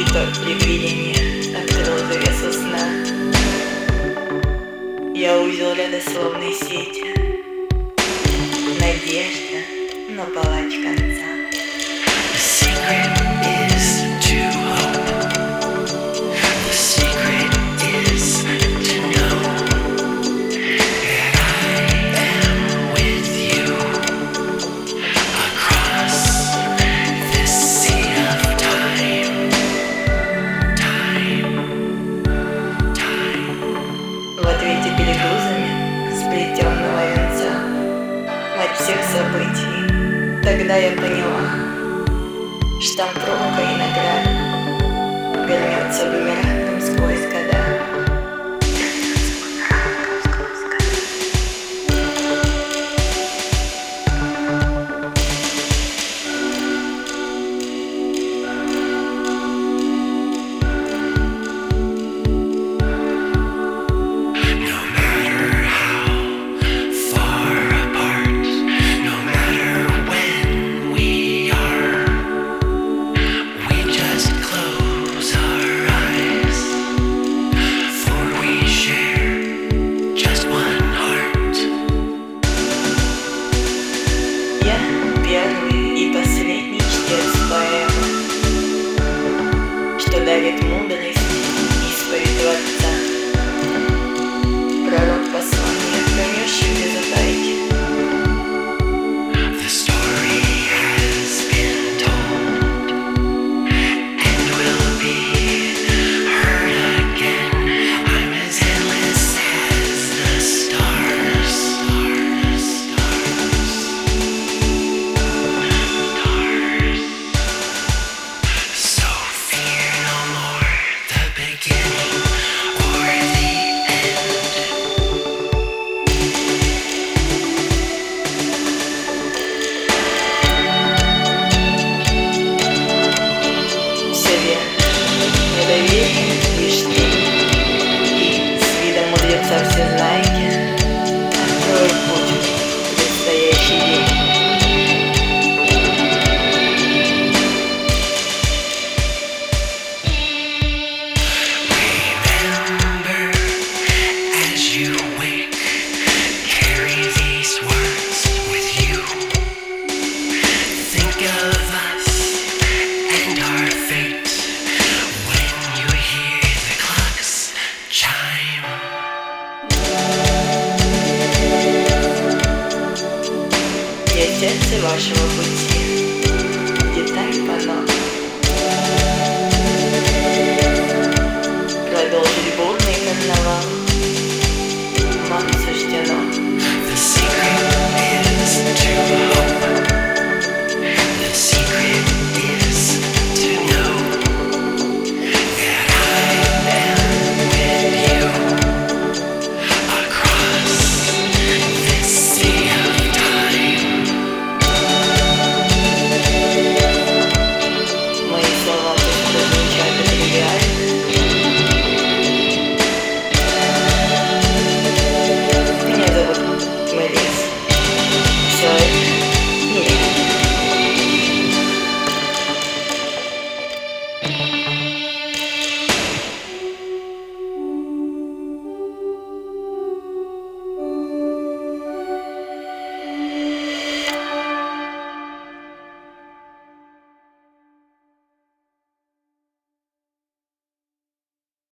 Тот предвидение открыл завесу сна. Я увидел родословные сети. Надежда, но палач конца. В ответе перегрузами сплетенного венца от всех событий. Тогда я поняла, штамповка и награда вернется бумерангом сквозь года. Первый и последний чтец поэмы, что дарит мудрость исповедь Творца. Пророк послания, хранящий без утайки. Со всезнайки откроет путь в предстоящий день. В сердце вашего пути деталь панно. Продолжили бурный карнавал.